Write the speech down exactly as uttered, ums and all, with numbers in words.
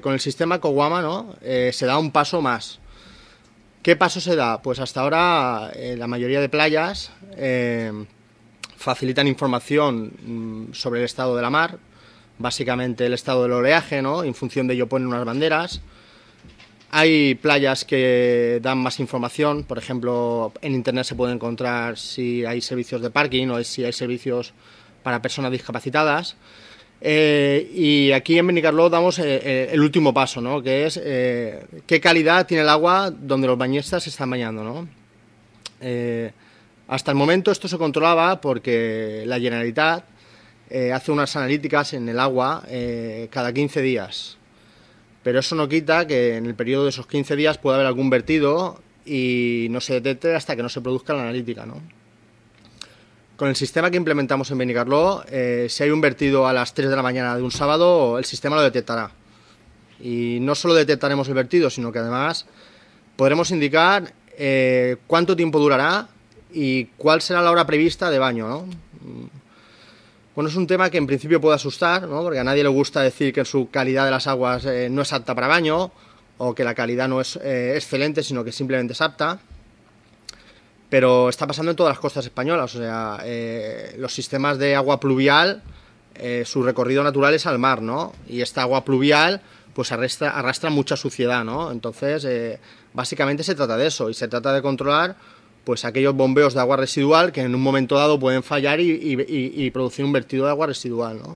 con el sistema Kowama, ¿no? Eh, se da un paso más. ¿Qué paso se da? Pues hasta ahora eh, la mayoría de playas eh, facilitan información mm, sobre el estado de la mar, básicamente el estado del oleaje, ¿no? En función de ello ponen unas banderas. Hay playas que dan más información, por ejemplo, en internet se puede encontrar si hay servicios de parking o si hay servicios para personas discapacitadas. Eh, y aquí en Benicarló damos eh, eh, el último paso, ¿no? Que es eh, qué calidad tiene el agua donde los bañistas se están bañando, ¿no? Eh, hasta el momento esto se controlaba porque la Generalitat eh, hace unas analíticas en el agua eh, cada quince días, pero eso no quita que en el periodo de esos quince días pueda haber algún vertido y no se detecte hasta que no se produzca la analítica, ¿no? Con el sistema que implementamos en Benicarló, eh, si hay un vertido a las tres de la mañana de un sábado, el sistema lo detectará. Y no solo detectaremos el vertido, sino que además podremos indicar eh, cuánto tiempo durará y cuál será la hora prevista de baño, ¿no? Bueno, es un tema que en principio puede asustar, ¿no? Porque a nadie le gusta decir que su calidad de las aguas eh, no es apta para baño o que la calidad no es eh, excelente, sino que simplemente es apta. Pero está pasando en todas las costas españolas, o sea, eh, los sistemas de agua pluvial, eh, su recorrido natural es al mar, ¿no? Y esta agua pluvial, pues arrastra, arrastra mucha suciedad, ¿no? Entonces, eh, básicamente se trata de eso, y se trata de controlar, pues, aquellos bombeos de agua residual que en un momento dado pueden fallar y, y, y producir un vertido de agua residual, ¿no?